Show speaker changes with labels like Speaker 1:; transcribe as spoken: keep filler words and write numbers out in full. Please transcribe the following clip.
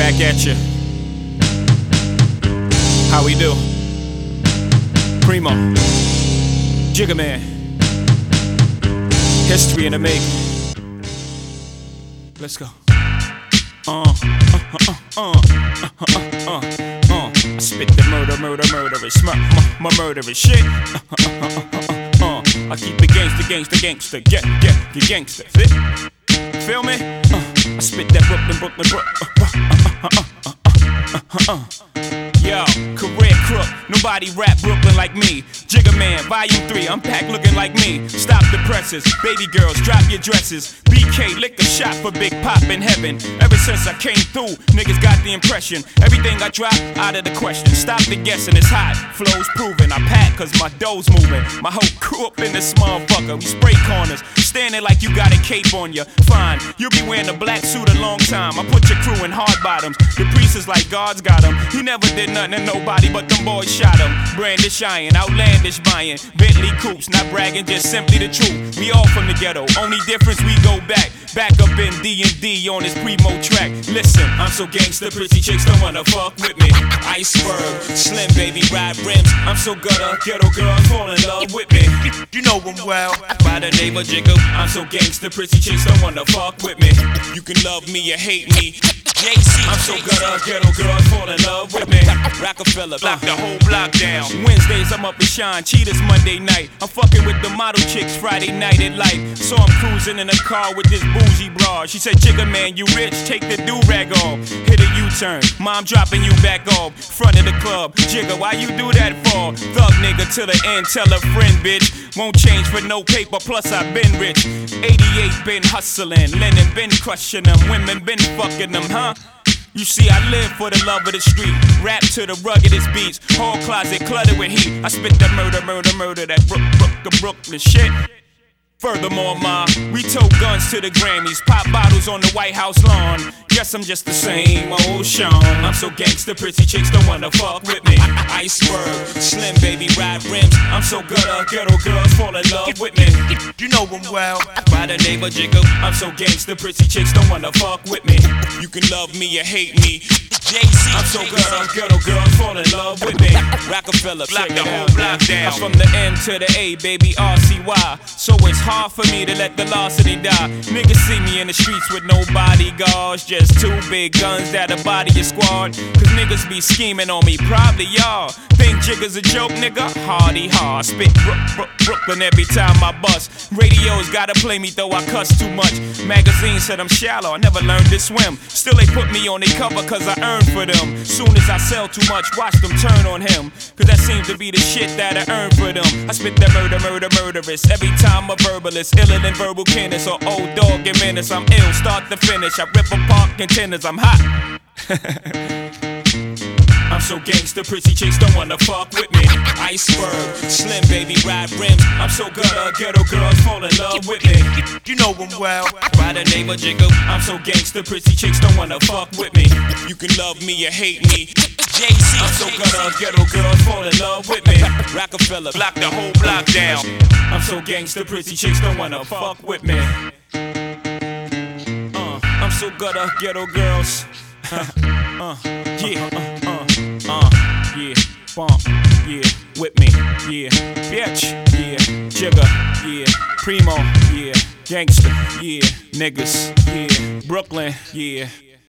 Speaker 1: Back at you. How we do? Primo, Jigga Man. History in the making. Let's go. Uh, uh, uh, uh, uh, uh, uh, uh. I spit the murder, murder, murderous, my, my, my murderous shit. Uh, uh, uh, uh, uh, uh. I keep it gangster, gangster, gangster, get, get, get gangster. Fit? Feel me? Uh, I spit that Brooklyn, Brooklyn, Brooklyn. Uh, uh, uh, uh, uh, uh, uh, uh. Yo, career crook, nobody rap Brooklyn like me. Jigga Man, volume three, I'm packed looking like me. Stop the presses, baby girls, drop your dresses. B K, lick a shot for Big Pop in heaven. Ever since I came through, niggas got the impression everything I drop, out of the question. Stop the guessing, it's hot, flow's proven. I pack cause my dough's moving. My whole crew up in this motherfucker. We spray corners, standing like you got a cape on you. Fine, you'll be wearing a black suit a long time. I put your crew in hard bottoms. The priest is like God's got him. He never did nothing to nobody, but them boys shot him. Brandish iron, outlandish buying Bentley coupes, not bragging, just simply the truth. We all from the ghetto, only difference we go back. Back up in D and D on this Primo track. Listen, I'm so gangster, pretty chicks don't wanna fuck with me. Iceberg, slim baby, ride rims. I'm so gutter, ghetto girls fall in love with me.
Speaker 2: You know him well.
Speaker 1: By the name of Jigga, I'm so gangster, pretty chicks don't wanna fuck with me. You can love me or hate me. J C, I'm so gutter, ghetto girls fall in love with me. Rockefeller, block the whole block down. Wednesdays I'm up and shine, cheetahs Monday night. I'm fucking with the model chicks Friday night at life. So I'm cruising in a car with this bougie broad. She said, Jigga Man, you rich, take the do-rag off. Hit a U-turn, mom dropping you back off. Front of the club, Jigga, why you do that for? Thug nigga to the end, tell a friend, bitch. Won't change for no paper, plus I been rich. eighty-eight been hustling, Lennon been crushing them. Women been fucking them, huh? You see, I live for the love of the street. Rap to the ruggedest beats. Whole closet cluttered with heat. I spit that murder, murder, murder, that Brook, Brook, the Brooklyn shit. Furthermore, ma, we tote guns to the Grammys, pop bottles on the White House lawn. Guess I'm just the same old Sean. I'm so gangster, pretty chicks don't wanna fuck with me. Iceberg, slim baby, ride rims. I'm so gutter, ghetto girls fall in love with me.
Speaker 2: You know him well.
Speaker 1: By the name of Jigga, I'm so gangster, pretty chicks don't wanna fuck with me. You can love me or hate me. J C, I'm so gutter, ghetto girls fall in love with me. Rockefeller, block the whole block down. I'm from the M to the A, baby, R C Y. So it's hard for me to let the velocity die. Niggas see me in the streets with no bodyguards, just two big guns that'll body your squad. Cause niggas be scheming on me, probably y'all. Think Jigga's a joke, nigga? Hardy hard. Spit Brook, Brook, Brooklyn every time I bust. Radios gotta play me though I cuss too much. Magazines said I'm shallow, I never learned to swim. Still they put me on their cover cause I earned for them. Soon as I sell too much, watch them turn on him. Cause that seems to be the shit that I earn for them. I spit that murder, murder, murderous. Every time a verbalist, iller than verbal Kenneth or old dog and menace. I'm ill, start to finish. I rip apart contenders, I'm hot. I'm so gangster, pretty chicks don't wanna fuck with me. Iceberg, slim baby, ride rims. I'm so gutter, ghetto girls fall in love with me.
Speaker 2: You know him well.
Speaker 1: By the name of Jigga, I'm so gangster, pretty chicks don't wanna fuck with me. You can love me or hate me. J C, I'm so gutter, ghetto girls fall in love with me. Rockefeller, block the whole block down. I'm so gangster, pretty chicks don't wanna fuck with me. Uh, I'm so gutter, ghetto girls. uh, yeah, uh, uh. Uh, yeah, bump, yeah, with me, yeah, bitch, yeah, Jigga, yeah, Primo, yeah, gangster, yeah, niggas, yeah, Brooklyn, yeah.